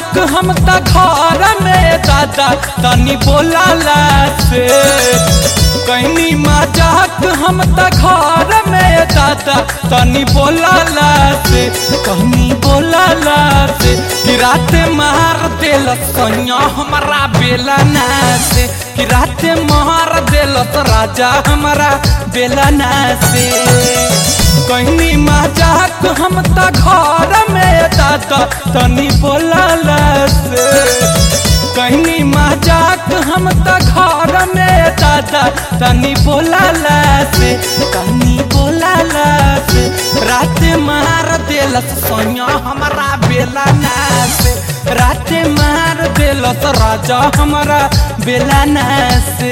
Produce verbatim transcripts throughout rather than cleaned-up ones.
मजाक हम त घर में दादा तनी बोलाला से कहनी मजाक हम त घर में दादा तनी बोलाला से कहनी बोलाला से कि रात मार देलत सैया हमारा बेलना से कि रात मार देलत राजा हमारा बेलना से कहनी मजाक हम त घर में दादा तनी बोलाला से कहनी मजाक हम त घर में दादा तनी बोलाला से कहनी बोलाला से रात मार देलस सैया हमारा बेलना से रात मार देलस राजा हमारा बेलना से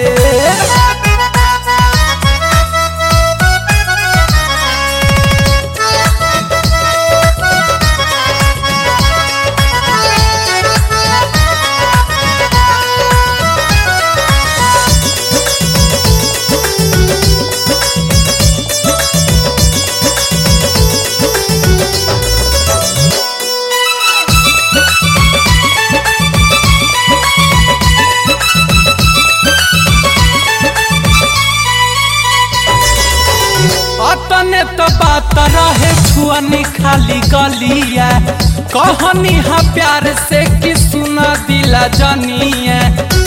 तने तो बात रहे छुअनी खाली गलिया कहनी हा प्यार से कि सुना दिला जनिया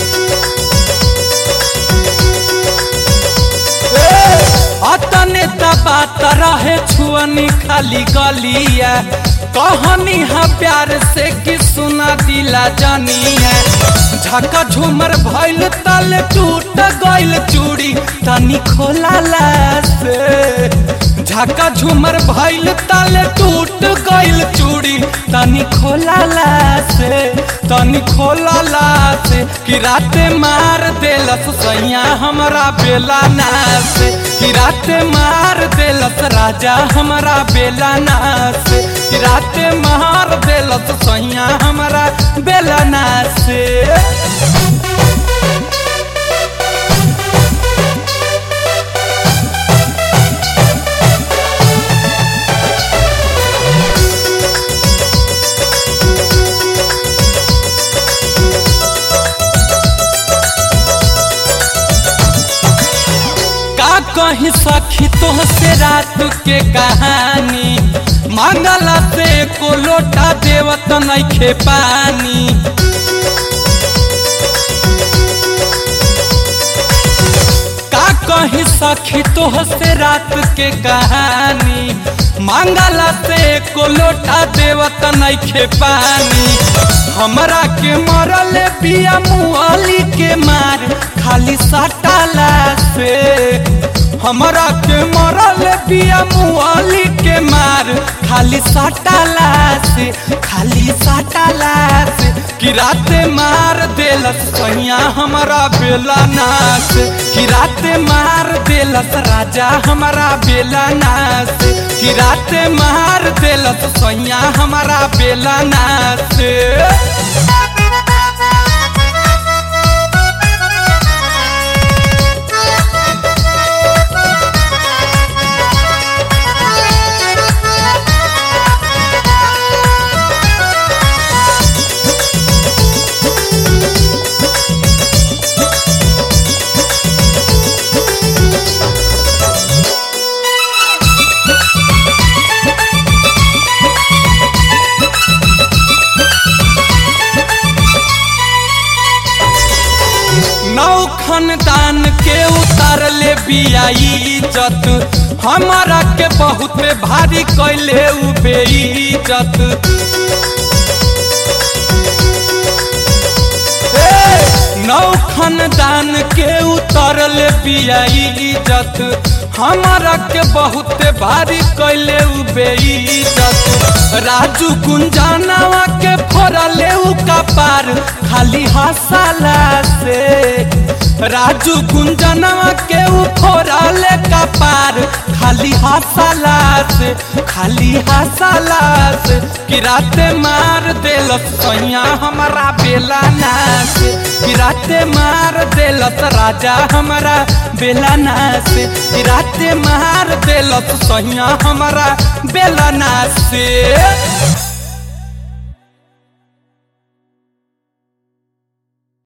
तने तो बात रहे छुअनी खाली गलिया कहनी हा प्यार से कि सुना दिला जनिया झका झूमर भइल तल टूट गइल चूड़ी तनी खोलाला से झका झूमर भइल तल टूट गइल चूड़ी तनी खोलाला से तनी खोलाला से कि रात मार देलस सैया हमारा बेलना से कि रात मार देलस राजा हमारा बेलना से कि रात मार देलस सैया हमारा बेलना से कहीं सखी तोहसे रात के कहानी मांगला से को लोटा देवत नइखे पानी का कहीं सखी तोहसे रात के कहानी मांगला से को लोटा देवत नइखे पानी हमरा के मरल पिया मुआली के मार खाली सटाला से हमरा के मरल पिया मुआली के मार खाली सटाला से खाली सटाला से कि रात मार देलस सैया हमारा बेलना से कि रात मार देलस राजा हमारा बेलना से कि रात मार देलस सैया हमारा बेलना से खानदान के उतार ले बिया इज्जत हमारा के बहुत भारी कैले उ बेइज्जत नौ खानदान के उतार ले बिया इज्जत हमारा के बहुत भारी कैले उ बेइज्जत राजू गुंजानवा के फोड़ले उ कपार खाली हंसाला से राजू गुंजनवा के फोड़ले कपार खाली हंसाला से खाली हंसाला से कि रात मार देलस सैया हमारा बेलना से कि रात मार देलस राजा हमारा बेलना से कि रात मार देलस सैया हमारा बेलना से।